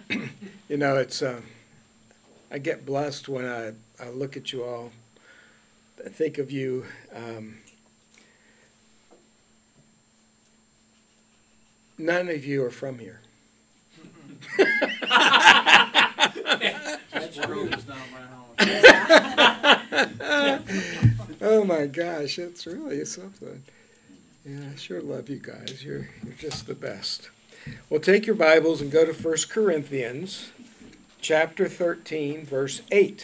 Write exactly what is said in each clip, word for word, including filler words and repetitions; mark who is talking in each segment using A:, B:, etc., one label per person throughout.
A: You know, it's uh, I get blessed when I, I look at you all, I think of you. Um, none of you are from here.
B: That's true. It's not my home.
A: Oh my gosh, that's really something. Yeah, I sure love you guys. You're you're just the best. Well, take your Bibles and go to First Corinthians chapter thirteen, verse eight.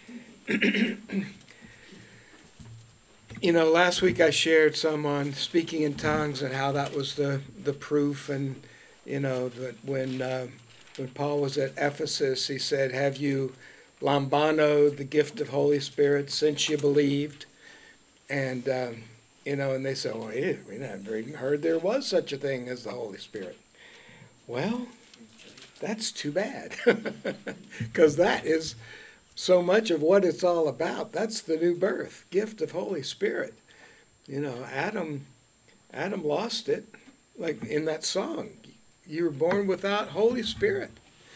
A: You know, last week I shared some on speaking in tongues and how that was the, the proof. And, you know, that when, uh, when Paul was at Ephesus, he said, have you lambano, the gift of Holy Spirit, since you believed? And, um, you know, and they said, well, yeah, we never even heard there was such a thing as the Holy Spirit. Well, that's too bad, because that is so much of what it's all about. That's the new birth, gift of Holy Spirit. You know, Adam, Adam lost it, like in that song. You were born without Holy Spirit.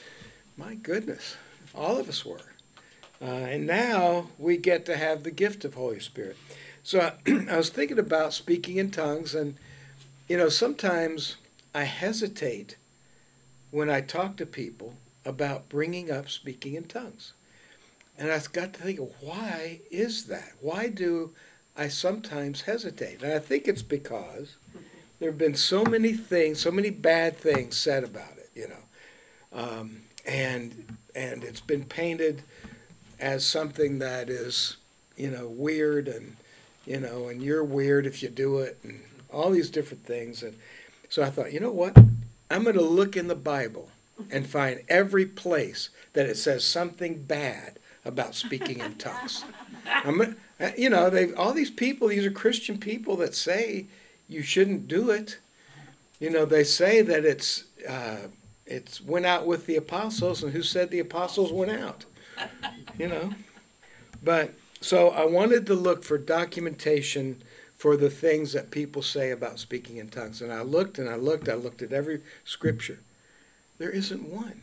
A: My goodness, all of us were. Uh, and now we get to have the gift of Holy Spirit. So I, I was thinking about speaking in tongues, and, you know, sometimes I hesitate when I talk to people about bringing up speaking in tongues. And I've got to think, why is that? Why do I sometimes hesitate? And I think it's because there have been so many things, so many bad things said about it, you know. Um, and and it's been painted as something that is, you know, weird, and, you know, and you're weird if you do it, and all these different things. And so I thought, you know what? I'm going to look in the Bible and find every place that it says something bad about speaking in tongues. I'm, you know, they all these people, these are Christian people that say you shouldn't do it. You know, they say that it's uh, it's went out with the apostles, and who said the apostles went out? You know, but so I wanted to look for documentation for the things that people say about speaking in tongues, and I looked and I looked, I looked at every scripture. There isn't one.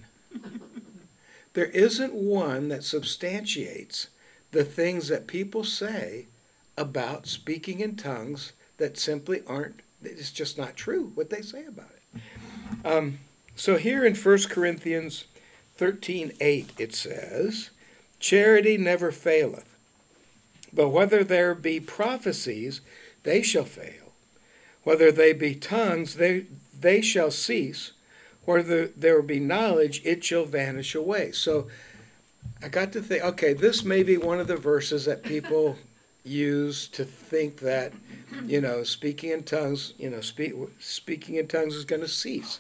A: There isn't one that substantiates the things that people say about speaking in tongues that simply aren't, it's just not true what they say about it. Um, so here in First Corinthians thirteen eight it says, charity never faileth, but whether there be prophecies, they shall fail. Whether they be tongues, they, they shall cease. Whether there be knowledge, it shall vanish away. So I got to think, okay, this may be one of the verses that people use to think that, you know, speaking in tongues, you know, speak, speaking in tongues is going to cease.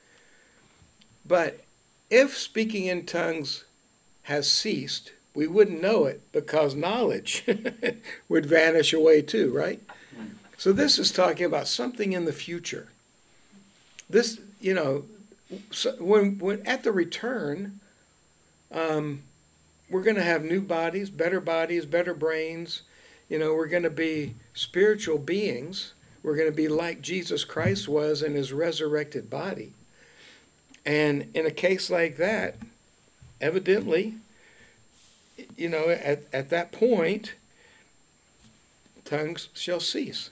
A: But if speaking in tongues has ceased, we wouldn't know it because knowledge would vanish away too, right? So this is talking about something in the future. This, you know, so when, when at the return, um, we're going to have new bodies, better bodies, better brains. You know, we're going to be spiritual beings. We're going to be like Jesus Christ was in his resurrected body. And in a case like that, evidently, you know, at, at that point, tongues shall cease.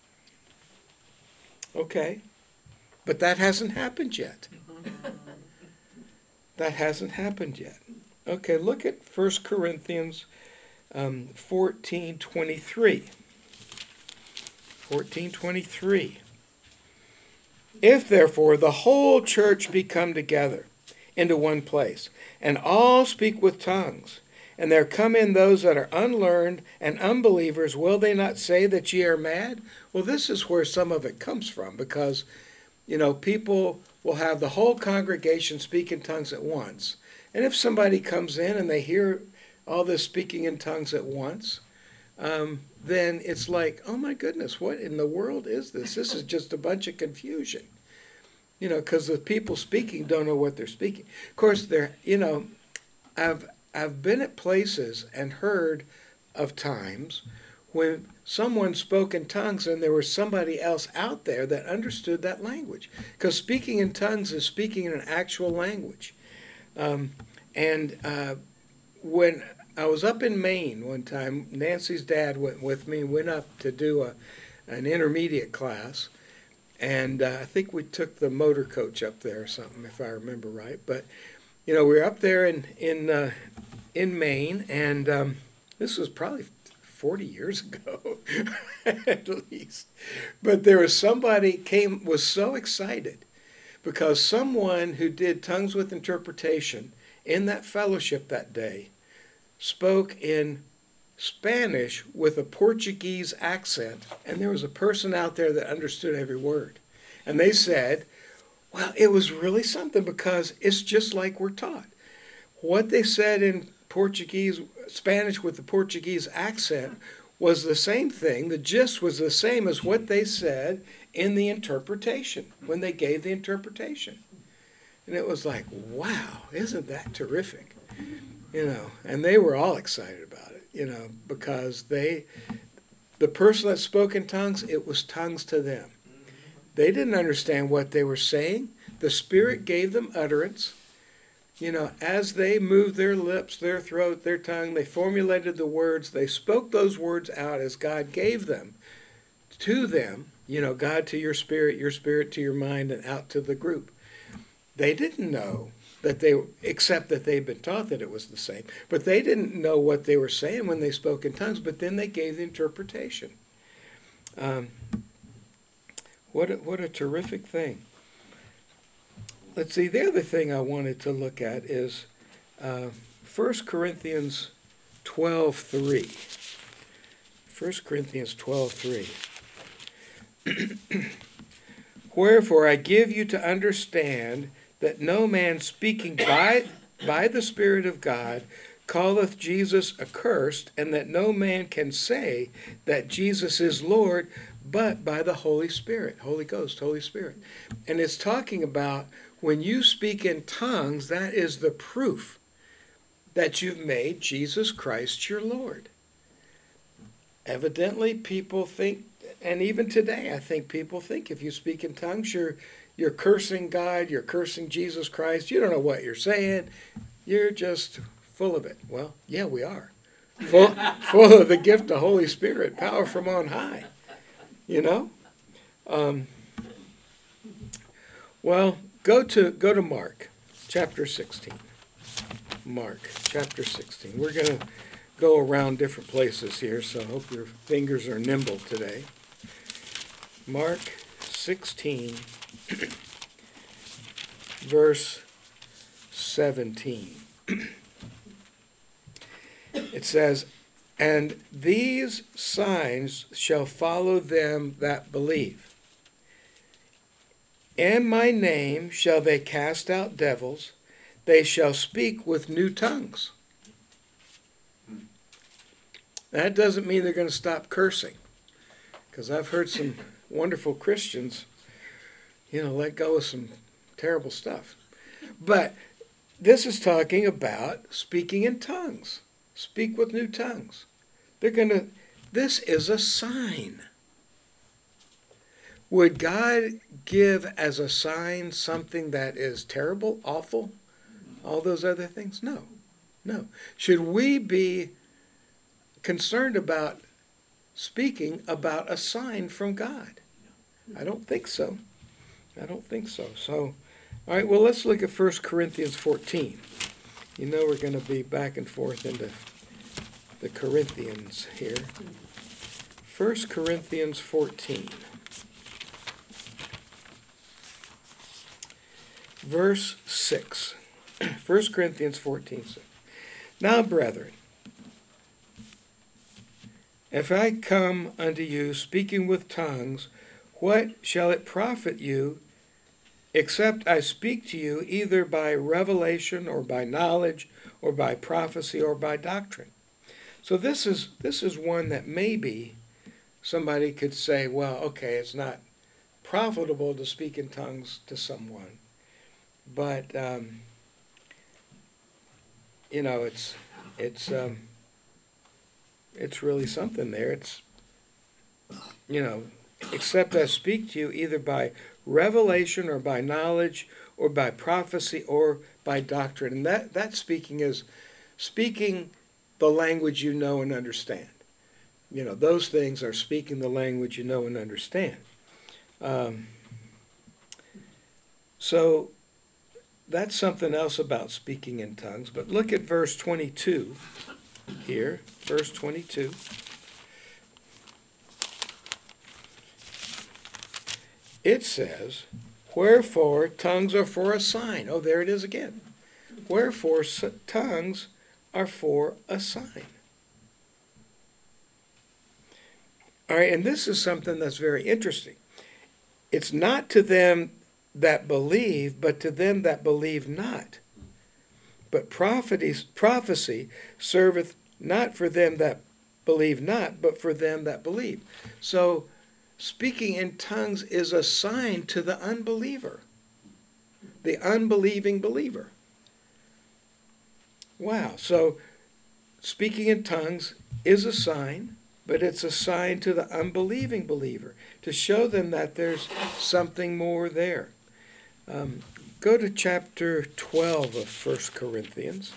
A: Okay. But that hasn't happened yet. That hasn't happened yet. Okay, look at First Corinthians um, fourteen twenty-three. fourteen twenty-three. If therefore the whole church be come together into one place, and all speak with tongues, and there come in those that are unlearned and unbelievers, will they not say that ye are mad? Well, this is where some of it comes from, because, you know, people will have the whole congregation speak in tongues at once. And if somebody comes in and they hear all this speaking in tongues at once, um, then it's like, oh my goodness, what in the world is this? This is just a bunch of confusion. You know, because the people speaking don't know what they're speaking. Of course, they're, you know, I've I've been at places and heard of times when someone spoke in tongues and there was somebody else out there that understood that language. Because speaking in tongues is speaking in an actual language. Um, and uh, when I was up in Maine one time, Nancy's dad went with me, went up to do a, an intermediate class. And uh, I think we took the motor coach up there or something, if I remember right. But, you know, we were up there in, in, uh, in Maine, and um, this was probably forty years ago, at least. But there was somebody came, was so excited because someone who did tongues with interpretation in that fellowship that day spoke in Spanish with a Portuguese accent, and there was a person out there that understood every word. And they said, well, it was really something because it's just like we're taught. What they said in Portuguese, Spanish with the Portuguese accent was the same thing. The gist was the same as what they said in the interpretation, when they gave the interpretation. And it was like, wow, isn't that terrific? You know, and they were all excited about it, you know, because they, the person that spoke in tongues, it was tongues to them. They didn't understand what they were saying. The Spirit gave them utterance. You know, as they moved their lips, their throat, their tongue, they formulated the words. They spoke those words out as God gave them to them. You know, God to your spirit, your spirit to your mind, and out to the group. They didn't know that they, except that they'd been taught that it was the same. But they didn't know what they were saying when they spoke in tongues, but then they gave the interpretation. Um, what a, what a terrific thing. Let's see, the other thing I wanted to look at is uh, First Corinthians twelve three. First Corinthians twelve three. Wherefore I give you to understand that no man speaking by, by the Spirit of God calleth Jesus accursed, and that no man can say that Jesus is Lord but by the Holy Spirit, Holy Ghost, Holy Spirit. And it's talking about when you speak in tongues, that is the proof that you've made Jesus Christ your Lord. Evidently, people think, and even today, I think people think if you speak in tongues, you're you're cursing God, you're cursing Jesus Christ. You don't know what you're saying. You're just full of it. Well, yeah, we are. Full, full of the gift of Holy Spirit, power from on high. You know? Um, well, go to go to Mark, chapter sixteen. Mark, chapter sixteen. We're going to go around different places here, so I hope your fingers are nimble today. Mark sixteen, verse seventeen. It says, and these signs shall follow them that believe. In my name shall they cast out devils. They shall speak with new tongues. That doesn't mean they're going to stop cursing. Because I've heard some wonderful Christians, you know, let go of some terrible stuff. But this is talking about speaking in tongues. Speak with new tongues. They're going to, this is a sign. Would God give as a sign something that is terrible, awful, all those other things? No, no. Should we be concerned about speaking about a sign from God? I don't think so. I don't think so. So, all right, well, let's look at First Corinthians fourteen. You know we're going to be back and forth into the Corinthians here. First Corinthians fourteen. Verse six. First Corinthians fourteen, six. Now, brethren, if I come unto you speaking with tongues, what shall it profit you, except I speak to you either by revelation or by knowledge or by prophecy or by doctrine? So this is this is one that maybe somebody could say, well, okay, it's not profitable to speak in tongues to someone, but um, you know, it's it's um, it's really something there. It's, you know, except I speak to you either by revelation or by knowledge or by prophecy or by doctrine. And that, that speaking is speaking the language you know and understand. You know, those things are speaking the language you know and understand. Um, so that's something else about speaking in tongues. But look at verse twenty-two here. Verse twenty-two. It says, wherefore tongues are for a sign. Oh, there it is again. Wherefore tongues are for a sign. All right, and this is something that's very interesting. It's not to them that believe, but to them that believe not. But prophecy serveth not for them that believe not, but for them that believe. So speaking in tongues is a sign to the unbeliever, the unbelieving believer. Wow. So speaking in tongues is a sign, but it's a sign to the unbelieving believer to show them that there's something more there. Um, go to chapter twelve of First Corinthians.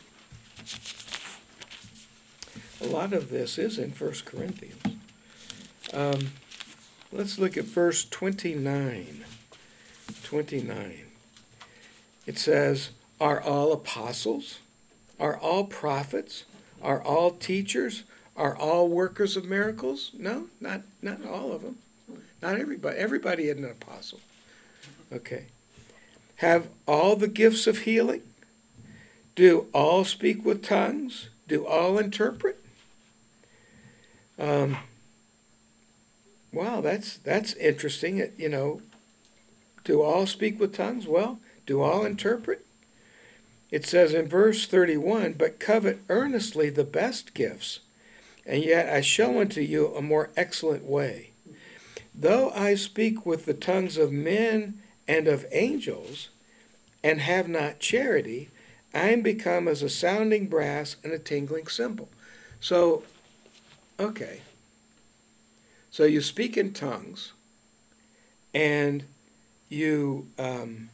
A: A lot of this is in First Corinthians. Um, let's look at verse twenty-nine. twenty-nine. It says, are all apostles? Are all prophets? Are all teachers? Are all workers of miracles? No, not not all of them. Not everybody. Everybody isn't an apostle. Okay. Have all the gifts of healing? Do all speak with tongues? Do all interpret? Um, wow, that's that's interesting. It, you know, do all speak with tongues? Well, do all interpret? It says in verse thirty-one, but covet earnestly the best gifts, and yet I show unto you a more excellent way. Though I speak with the tongues of men and of angels, and have not charity, I am become as a sounding brass and a tingling cymbal. So, okay. So you speak in tongues, and you, um,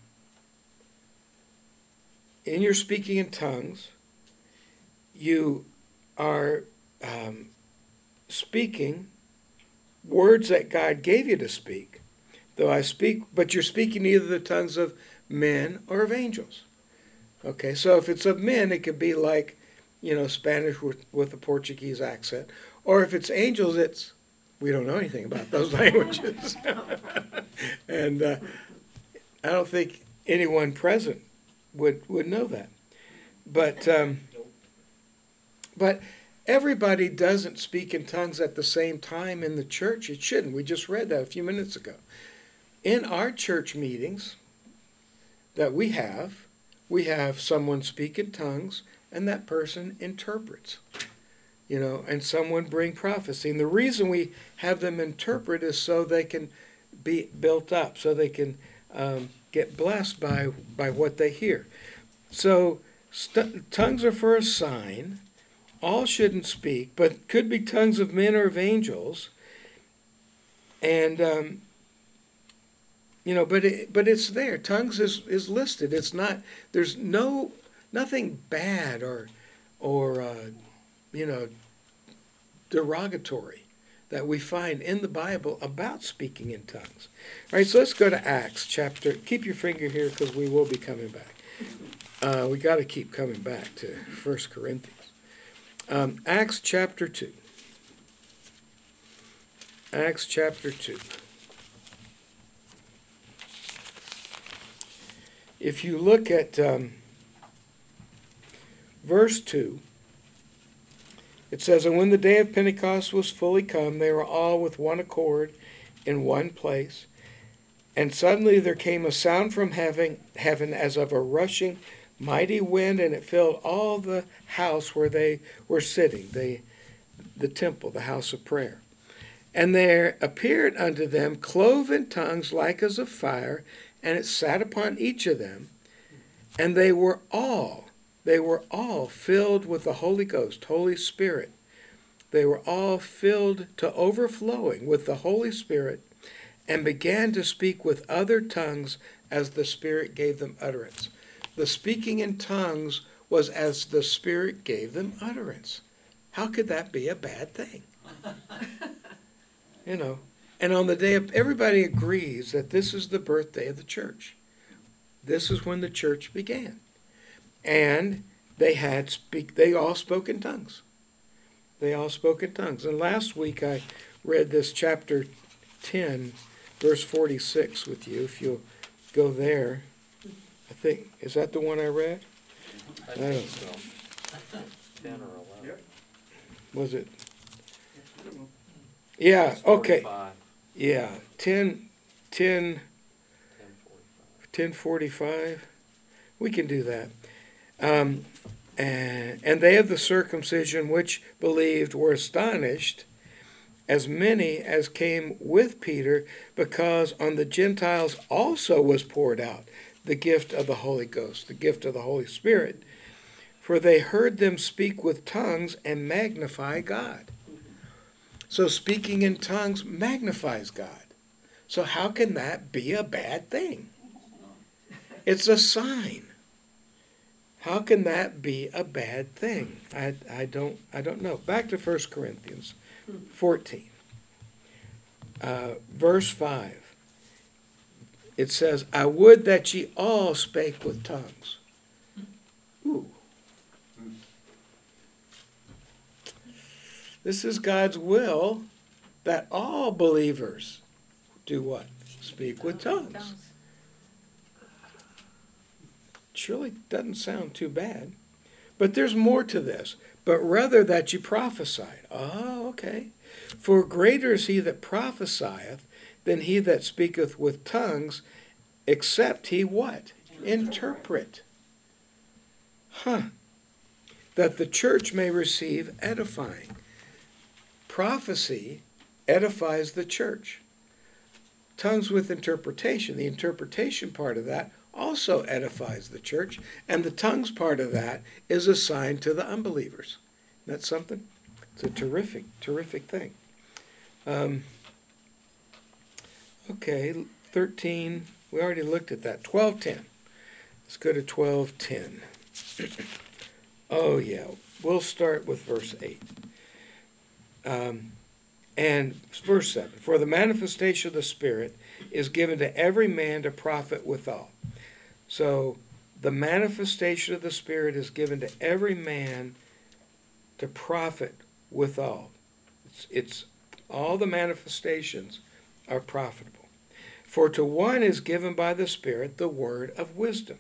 A: in your speaking in tongues, you are um, speaking words that God gave you to speak. Though I speak, but you're speaking either the tongues of men or of angels. Okay, so if it's of men, it could be like, you know, Spanish with, with a Portuguese accent. Or if it's angels, it's, we don't know anything about those languages. and uh, I don't think anyone present would, would know that. But, um, but everybody doesn't speak in tongues at the same time in the church. It shouldn't. We just read that a few minutes ago. In our church meetings that we have, we have someone speak in tongues, and that person interprets, you know, and someone bring prophecy. And the reason we have them interpret is so they can be built up, so they can um, get blessed by, by what they hear. So st- tongues are for a sign. All shouldn't speak, but could be tongues of men or of angels. And, um, you know, but it, but it's there. Tongues is, is listed. It's not, there's no, nothing bad or, or uh, you know, derogatory that we find in the Bible about speaking in tongues. All right, so let's go to Acts chapter. Keep your finger here because we will be coming back. Uh, we got to keep coming back to First Corinthians. Um, Acts chapter two. Acts chapter two. If you look at um, verse two, it says, and when the day of Pentecost was fully come, they were all with one accord in one place. And suddenly there came a sound from heaven, heaven as of a rushing mighty wind, and it filled all the house where they were sitting, the, the temple, the house of prayer. And there appeared unto them cloven tongues like as of fire, and it sat upon each of them. And they were all, they were all filled with the Holy Ghost, Holy Spirit. They were all filled to overflowing with the Holy Spirit, and began to speak with other tongues as the Spirit gave them utterance. The speaking in tongues was as the Spirit gave them utterance. How could that be a bad thing? You know, and on the day of, everybody agrees that this is the birthday of the church. This is when the church began. And they had speak, they all spoke in tongues. They all spoke in tongues. And last week I read this chapter ten, verse forty-six with you. If you'll go there. I think, is that the one I read?
C: I
A: I
C: think
A: don't-
C: so. Ten or eleven.
A: Was it? Yeah,
C: It's
A: okay.
C: forty-five,
A: Yeah, ten, ten,
C: ten forty-five.
A: ten forty-five. We can do that. Um, and, and they of the circumcision which believed were astonished, as many as came with Peter, because on the Gentiles also was poured out the gift of the Holy Ghost, the gift of the Holy Spirit. For they heard them speak with tongues and magnify God. So speaking in tongues magnifies God. So how can that be a bad thing? It's a sign. How can that be a bad thing? I, I don't I don't know. Back to First Corinthians fourteen. Uh, verse five. It says, I would that ye all spake with tongues. Ooh. This is God's will that all believers do what? Speak with tongues. Surely doesn't sound too bad. But there's more to this. But rather that you prophesied. Oh, okay. For greater is he that prophesieth than he that speaketh with tongues, except he what? Interpret. Huh. That the church may receive edifying. Prophecy edifies the church. Tongues with interpretation, the interpretation part of that also edifies the church, and the tongues part of that is assigned to the unbelievers. Isn't that something? It's a terrific, terrific thing. Um, okay, thirteen, we already looked at that. twelve ten. Let's go to twelve ten. Oh, yeah, we'll start with verse eight. Um, and verse seven, for the manifestation of the Spirit is given to every man to profit withal. So the manifestation of the Spirit is given to every man to profit withal. It's, it's all the manifestations are profitable. For to one is given by the Spirit the word of wisdom.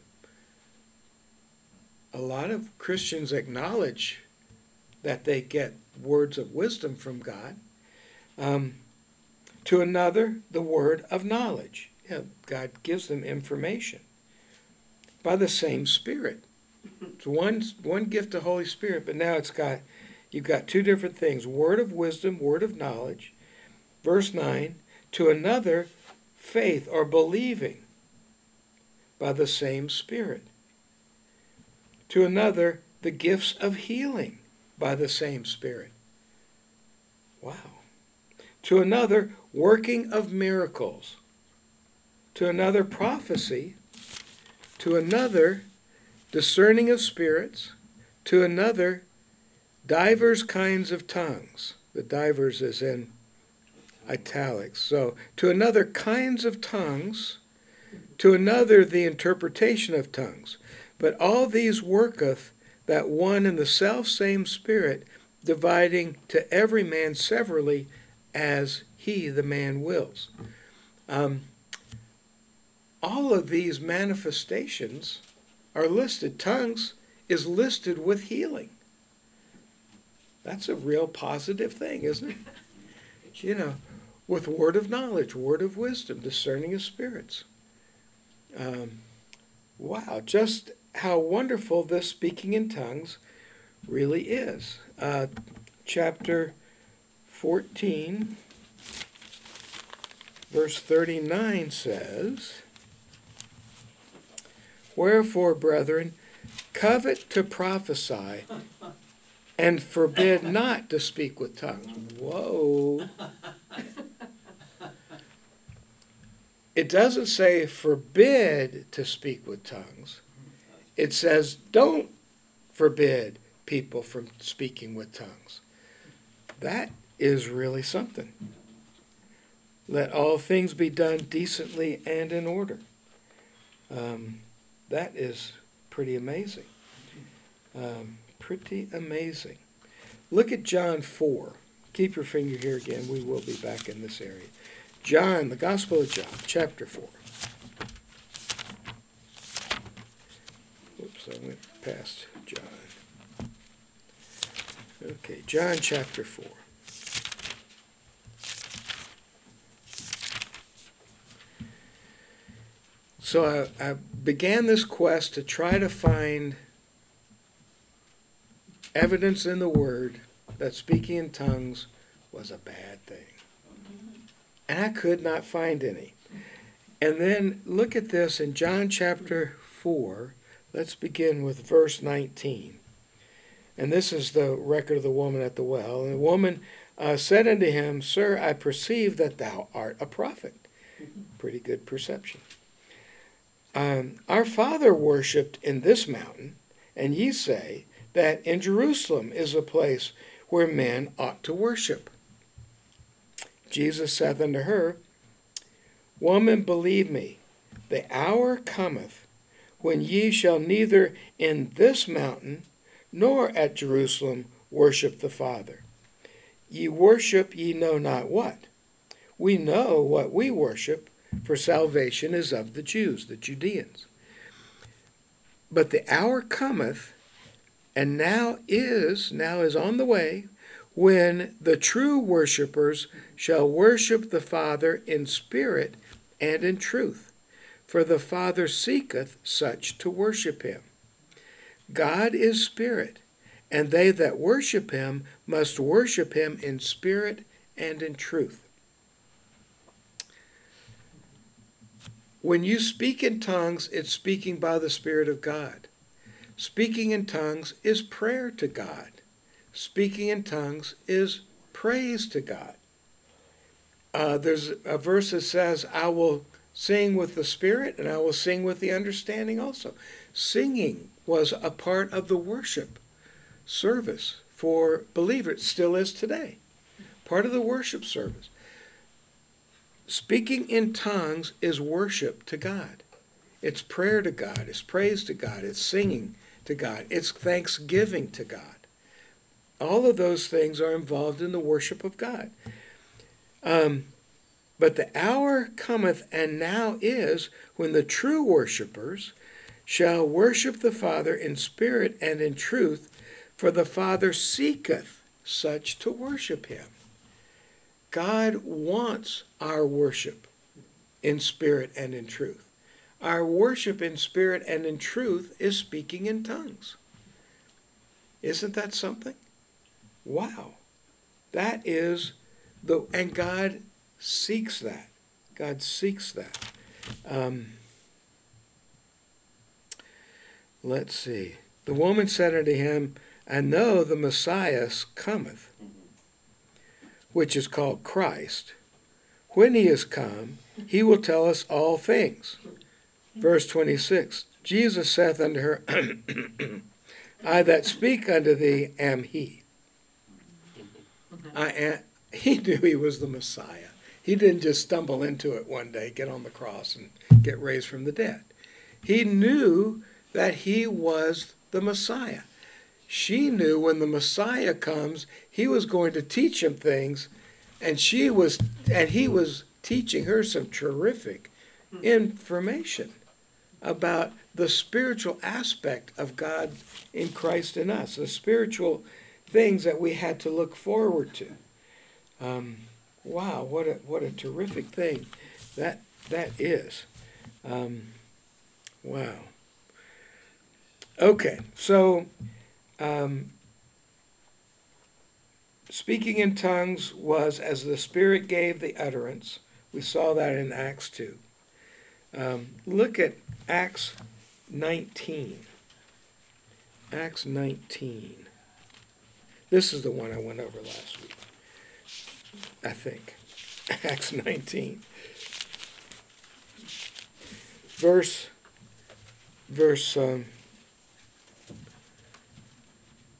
A: A lot of Christians acknowledge that they get words of wisdom from God. Um, to another, the word of knowledge. Yeah, God gives them information by the same Spirit. It's one, one gift of Holy Spirit, but now it's got, you've got two different things. Word of wisdom, word of knowledge. Verse nine, to another, faith or believing by the same Spirit. To another, the gifts of healing by the same Spirit. Wow. To another, working of miracles. To another, prophecy. To another, discerning of spirits. To another, divers kinds of tongues. The divers is in italics. So, to another, kinds of tongues. To another, the interpretation of tongues. But all these worketh that one and the selfsame Spirit, dividing to every man severally as he, the man, wills. Um, all of these manifestations are listed. Tongues is listed with healing. That's a real positive thing, isn't it? You know, with word of knowledge, word of wisdom, discerning of spirits. Um, wow, just how wonderful this speaking in tongues really is. Uh, chapter fourteen, verse thirty-nine says, wherefore, brethren, covet to prophesy, and forbid not to speak with tongues. Whoa. It doesn't say forbid to speak with tongues. it says, don't forbid people from speaking with tongues. That is really something. Let all things be done decently and in order. Um, that is pretty amazing. Um, pretty amazing. Look at John four. Keep your finger here again. We will be back in this area. John, the Gospel of John, chapter four. Oops, I went past John. Okay, John chapter four. So I, I began this quest to try to find evidence in the Word that speaking in tongues was a bad thing. And I could not find any. And then look at this in John chapter four. Let's begin with verse nineteen. And this is the record of the woman at the well. And the woman uh, said unto him, Sir, I perceive that thou art a prophet. Pretty good perception. Um, our father worshipped in this mountain, and ye say that in Jerusalem is a place where men ought to worship. Jesus saith unto her, Woman, believe me, the hour cometh when ye shall neither in this mountain nor at Jerusalem worship the Father. Ye worship ye know not what. We know what we worship, for salvation is of the Jews, the Judeans. But the hour cometh, and now is, now is on the way, when the true worshipers shall worship the Father in spirit and in truth. For the Father seeketh such to worship him. God is spirit, and they that worship him must worship him in spirit and in truth. When you speak in tongues, it's speaking by the Spirit of God. Speaking in tongues is prayer to God. Speaking in tongues is praise to God. Uh, there's a verse that says, I will sing with the Spirit and I will sing with the understanding also. Singing was a part of the worship service for believers. It still is today. Part of the worship service. Speaking in tongues is worship to God. It's prayer to God. It's praise to God. It's singing to God. It's thanksgiving to God. All of those things are involved in the worship of God. Um, but the hour cometh, and now is, when the true worshipers shall worship the Father in spirit and in truth, for the Father seeketh such to worship him. God wants our worship in spirit and in truth. Our worship in spirit and in truth is speaking in tongues. Isn't that something? Wow. That is the, and God seeks that. God seeks that. Um, let's see. The woman said unto him, I know the Messiah cometh, which is called Christ. When he is come, he will tell us all things. Verse twenty-six, Jesus saith unto her, I that speak unto thee am he. I am, he knew he was the Messiah. He didn't just stumble into it one day, get on the cross, and get raised from the dead. He knew that he was the Messiah. She knew when the Messiah comes, he was going to teach him things, and she was, and he was teaching her some terrific information about the spiritual aspect of God in Christ in us, the spiritual things that we had to look forward to. Um, wow, what a what a terrific thing that that is. Um, wow. Okay, so. Um, speaking in tongues was as the Spirit gave the utterance. We saw that in Acts two. Um, look at Acts nineteen. Acts nineteen. This is the one I went over last week, I think. Acts nineteen. Verse, verse um,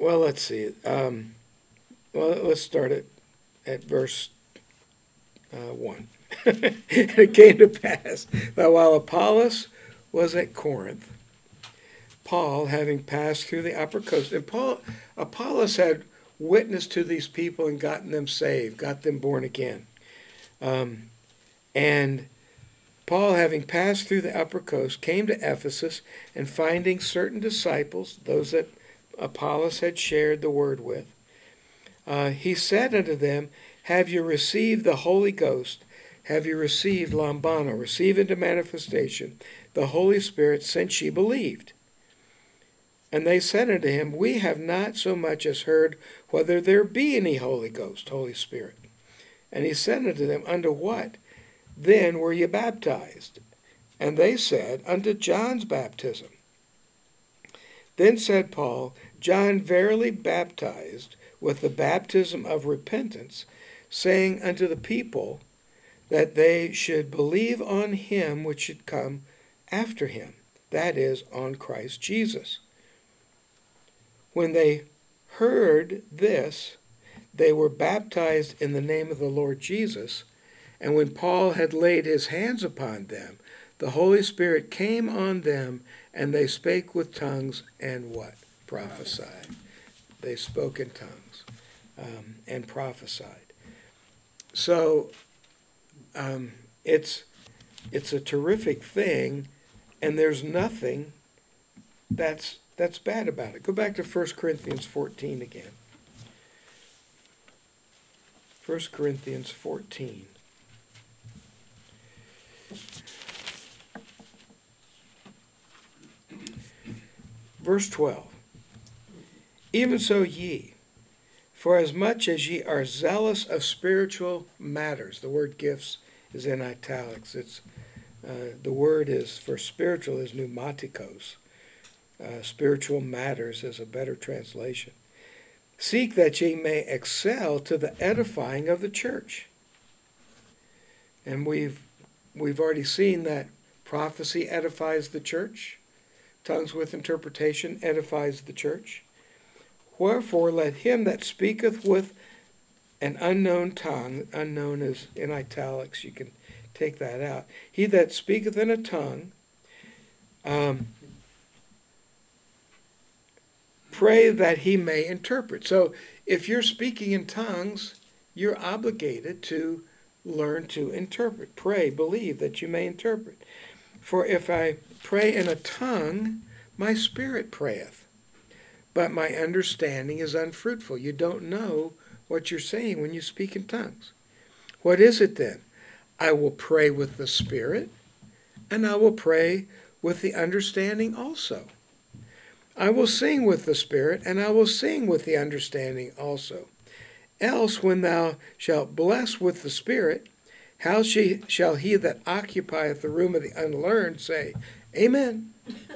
A: well, let's see. Um, well, let's start at, at verse uh, one. And it came to pass that while Apollos was at Corinth, Paul, having passed through the upper coast, and Paul, Apollos had witnessed to these people and gotten them saved, got them born again. Um, and Paul, having passed through the upper coast, came to Ephesus, and finding certain disciples, those that Apollos had shared the word with, uh, he said unto them, have you received the Holy Ghost? Have you received lambano, receive into manifestation, the Holy Spirit, since ye believed? And they said unto him, we have not so much as heard whether there be any Holy Ghost, Holy Spirit. And he said unto them, unto what then were ye baptized? And they said, unto John's baptism. Then said Paul, John verily baptized with the baptism of repentance, saying unto the people that they should believe on him which should come after him, that is, on Christ Jesus. When they heard this, they were baptized in the name of the Lord Jesus. And when Paul had laid his hands upon them, the Holy Spirit came on them, and they spake with tongues and what? Prophesied. They spoke in tongues um, and prophesied. So um, it's it's a terrific thing, and there's nothing that's that's bad about it. Go back to First Corinthians fourteen again. First Corinthians fourteen. Verse twelve. Even so ye, for as much as ye are zealous of spiritual matters, the word gifts is in italics. It's uh, the word is for spiritual is pneumatikos. Uh, spiritual matters is a better translation. Seek that ye may excel to the edifying of the church. And we've we've already seen that prophecy edifies the church. Tongues with interpretation edifies the church. Wherefore let him that speaketh with an unknown tongue, unknown is in italics, you can take that out. He that speaketh in a tongue, um, pray that he may interpret. So if you're speaking in tongues, you're obligated to learn to interpret. Pray, believe that you may interpret. For if I pray in a tongue, my spirit prayeth, but my understanding is unfruitful. You don't know what you're saying when you speak in tongues. What is it then? I will pray with the Spirit, and I will pray with the understanding also. I will sing with the Spirit, and I will sing with the understanding also. Else, when thou shalt bless with the Spirit, how she, shall he that occupieth the room of the unlearned say, Amen,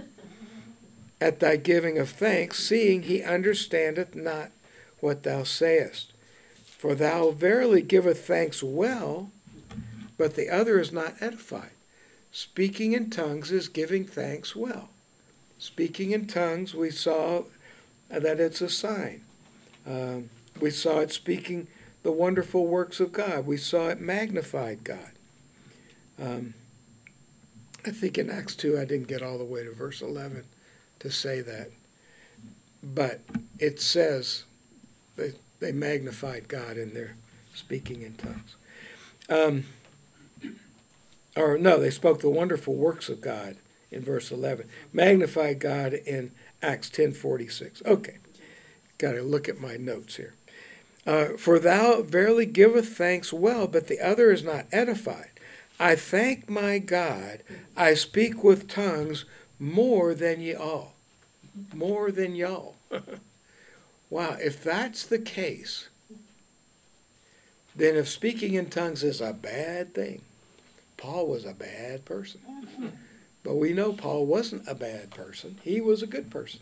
A: at thy giving of thanks, seeing he understandeth not what thou sayest? For thou verily giveth thanks well, but the other is not edified. Speaking in tongues is giving thanks well. Speaking in tongues, we saw that it's a sign. Um, we saw it speaking the wonderful works of God. We saw it magnified God. Um, I think in Acts two, I didn't get all the way to verse eleven to say that. But it says they, they magnified God in their speaking in tongues. Um, or no, they spoke the wonderful works of God in verse eleven. Magnified God in Acts ten forty-six. Okay, got to look at my notes here. Uh, For thou verily giveth thanks well, but the other is not edified. I thank my God, I speak with tongues more than ye all. More than y'all. Wow, if that's the case, then if speaking in tongues is a bad thing, Paul was a bad person. But we know Paul wasn't a bad person. He was a good person.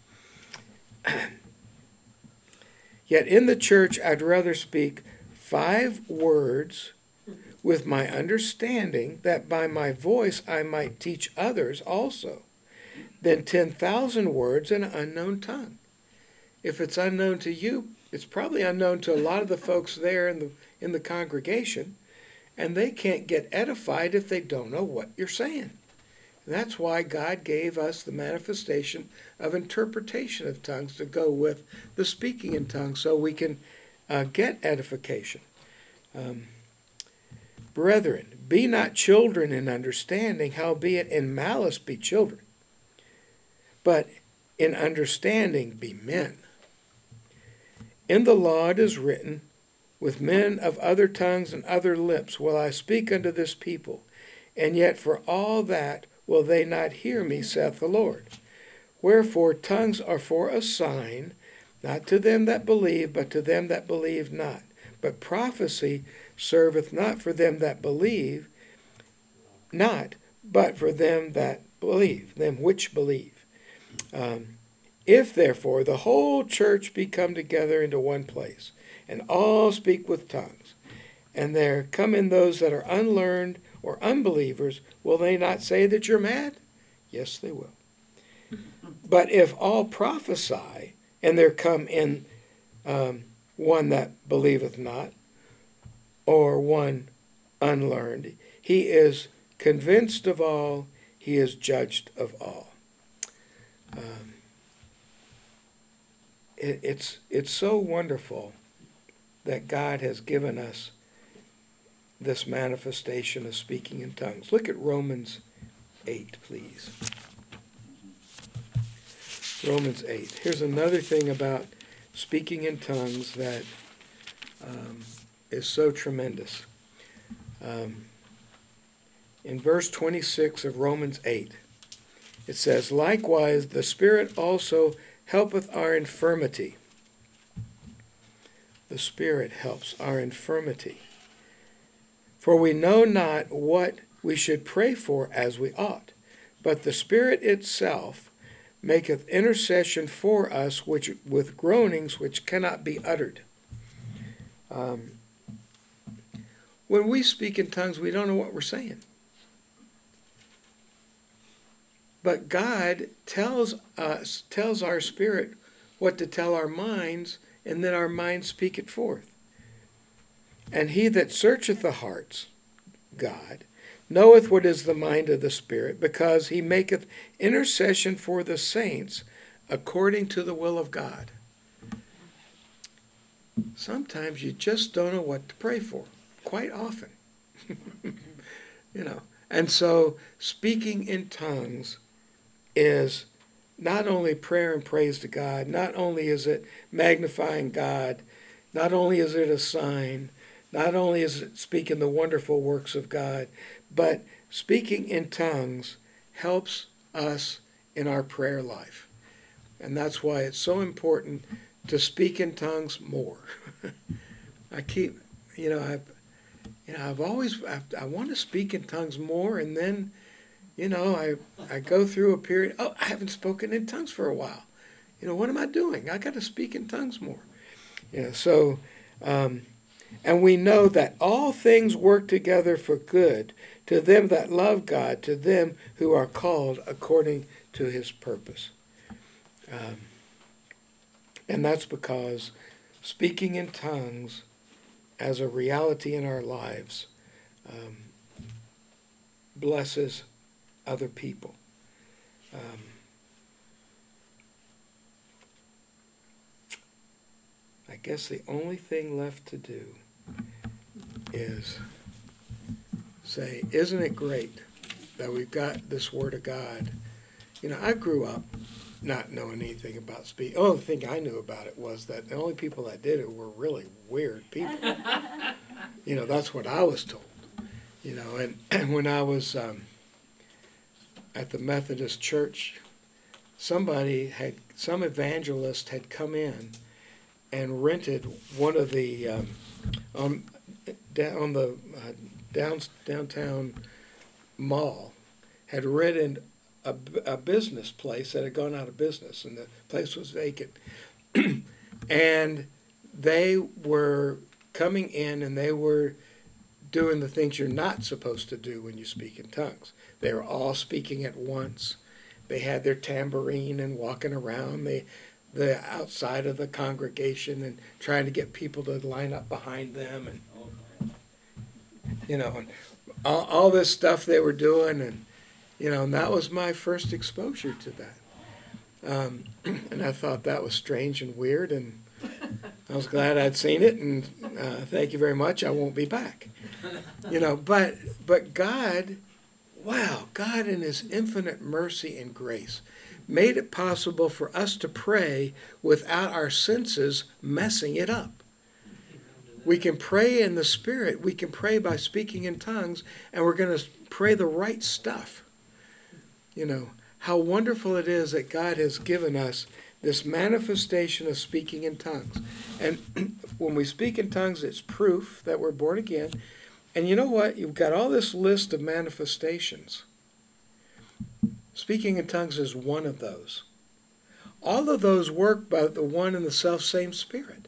A: Yet in the church I'd rather speak five words with my understanding, that by my voice I might teach others also, than ten thousand words in an unknown tongue. if it's unknown to you, it's probably unknown to a lot of the folks there in the in the congregation, and they can't get edified if they don't know what you're saying. And that's why God gave us the manifestation of interpretation of tongues to go with the speaking in tongues, so we can uh, get edification. Um, Brethren, be not children in understanding, howbeit in malice be children, but in understanding be men. In the law it is written, with men of other tongues and other lips will I speak unto this people, and yet for all that will they not hear me, saith the Lord. Wherefore tongues are for a sign, not to them that believe, but to them that believe not. But prophecy serveth not for them that believe not, but for them that believe, them which believe. Um, if therefore the whole church be come together into one place, and all speak with tongues, and there come in those that are unlearned or unbelievers, will they not say that you're mad? Yes, they will. But if all prophesy, and there come in um, one that believeth not, or one unlearned, he is convinced of all, he is judged of all. Um, it, it's it's so wonderful that God has given us this manifestation of speaking in tongues. Look at Romans eight, please. Romans eight. Here's another thing about speaking in tongues that um, is so tremendous. Um, in verse twenty-six of Romans eight, it says, likewise the Spirit also helpeth our infirmity. The Spirit helps our infirmity. For we know not what we should pray for as we ought, but the Spirit itself maketh intercession for us which with groanings which cannot be uttered. Um, when we speak in tongues, we don't know what we're saying. But God tells us, tells our spirit what to tell our minds, and then our minds speak it forth. And he that searcheth the hearts, God, knoweth what is the mind of the Spirit, because he maketh intercession for the saints according to the will of God. Sometimes you just don't know what to pray for, quite often. You know, and so speaking in tongues is not only prayer and praise to God, not only is it magnifying God, not only is it a sign, not only is it speaking the wonderful works of God, but speaking in tongues helps us in our prayer life. And that's why it's so important to speak in tongues more. I keep, you know, I've, you know, I've always, I've, I want to speak in tongues more, and then, you know, I, I go through a period, oh, I haven't spoken in tongues for a while. You know, what am I doing? I got to speak in tongues more. You know, so, um, and we know that all things work together for good to them that love God, to them who are called according to his purpose. Um, and that's because speaking in tongues as a reality in our lives um, blesses other people. Um, I guess the only thing left to do is say, isn't it great that we've got this Word of God? You know, I grew up not knowing anything about speech. Oh, the thing I knew about it was that the only people that did it were really weird people. You know, that's what I was told. You know, and, and when I was um, at the Methodist Church, somebody had, some evangelist had come in and rented one of the, um, on, on the uh, down, downtown mall, had rented a, a business place that had gone out of business, and the place was vacant. And they were coming in, and they were doing the things you're not supposed to do when you speak in tongues. They were all speaking at once. They had their tambourine and walking around. They the outside of the congregation and trying to get people to line up behind them, and you know, and all, all this stuff they were doing, and you know, and that was my first exposure to that. Um, and I thought that was strange and weird, and I was glad I'd seen it, and uh, thank you very much. I won't be back. You know, but but God, wow, God in His infinite mercy and grace made it possible for us to pray without our senses messing it up. We can pray in the Spirit. We can pray by speaking in tongues, and we're going to pray the right stuff. You know, how wonderful it is that God has given us this manifestation of speaking in tongues. And when we speak in tongues, it's proof that we're born again. And you know what? You've got all this list of manifestations. Speaking in tongues is one of those. All of those work by the one and the self-same Spirit.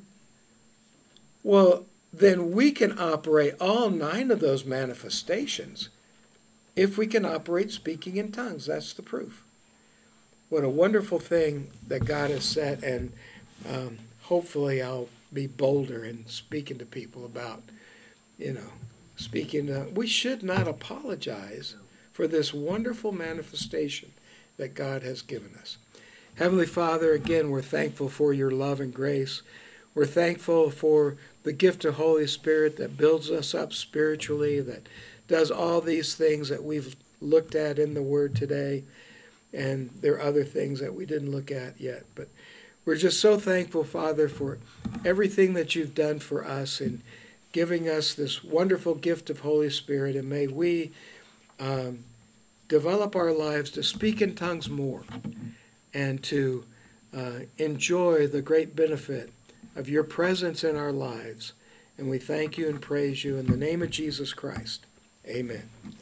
A: Well, then we can operate all nine of those manifestations if we can operate speaking in tongues. That's the proof. What a wonderful thing that God has set, and um, hopefully I'll be bolder in speaking to people about, you know, speaking. Uh, we should not apologize for this wonderful manifestation that God has given us. Heavenly Father, again, we're thankful for your love and grace. We're thankful for the gift of Holy Spirit that builds us up spiritually, that does all these things that we've looked at in the Word today. And there are other things that we didn't look at yet. But we're just so thankful, Father, for everything that you've done for us in giving us this wonderful gift of Holy Spirit. And may we um, develop our lives to speak in tongues more and to uh, enjoy the great benefit of your presence in our lives. And we thank you and praise you in the name of Jesus Christ. Amen.